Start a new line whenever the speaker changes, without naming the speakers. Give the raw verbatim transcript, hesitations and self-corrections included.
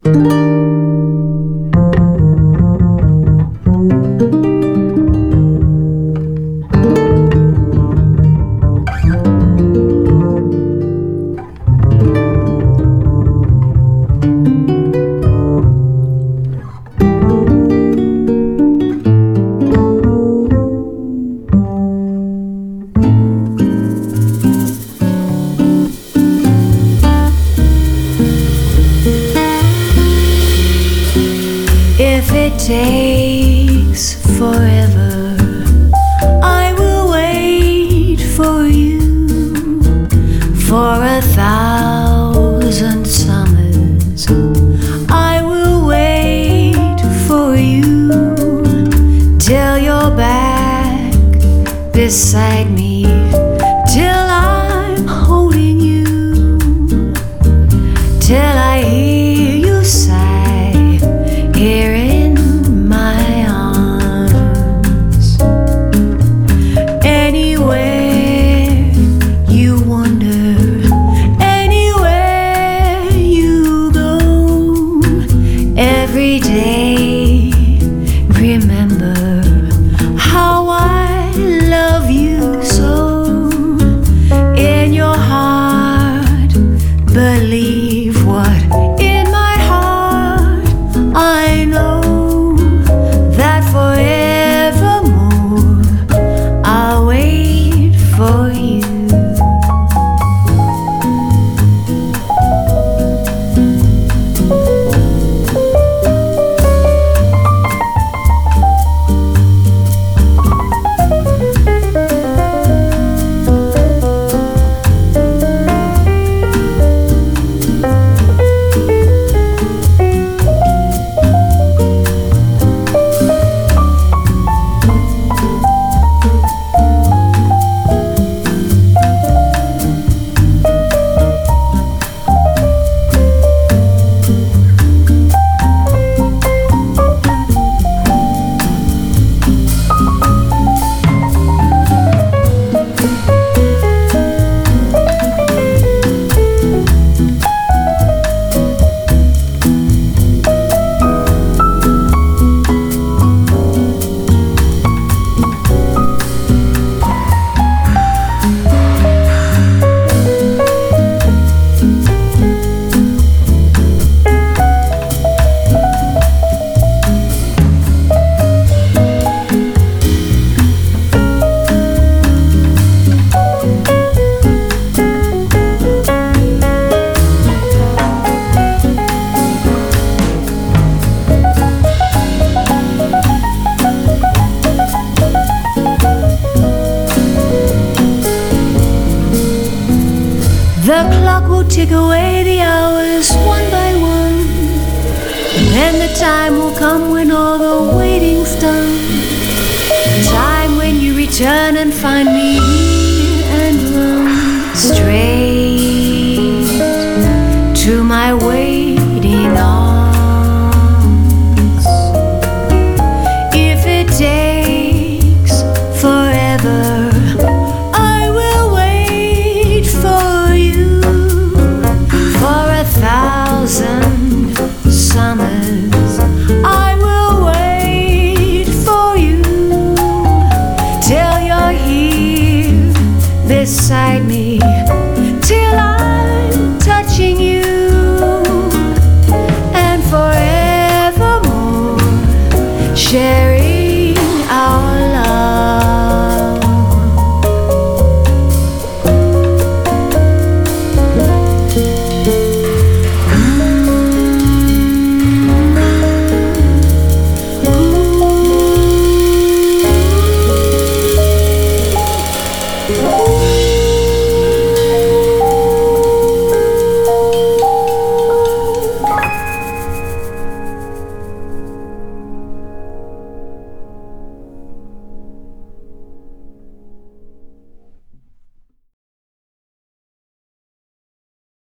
If it takes forever, I will wait for you. For a thousand summers, I will wait for you. Till you're back beside me, till I'm holding you, till I hear you sigh here in my arms. Anywhere you wander, anywhere you go, every day remember how I love you so. In your heart, believe what in my heart I know, that forevermore I'll wait for you. The clock will tick away the hours one by one, and then the time will come when all the waiting's done. The time when you return and find me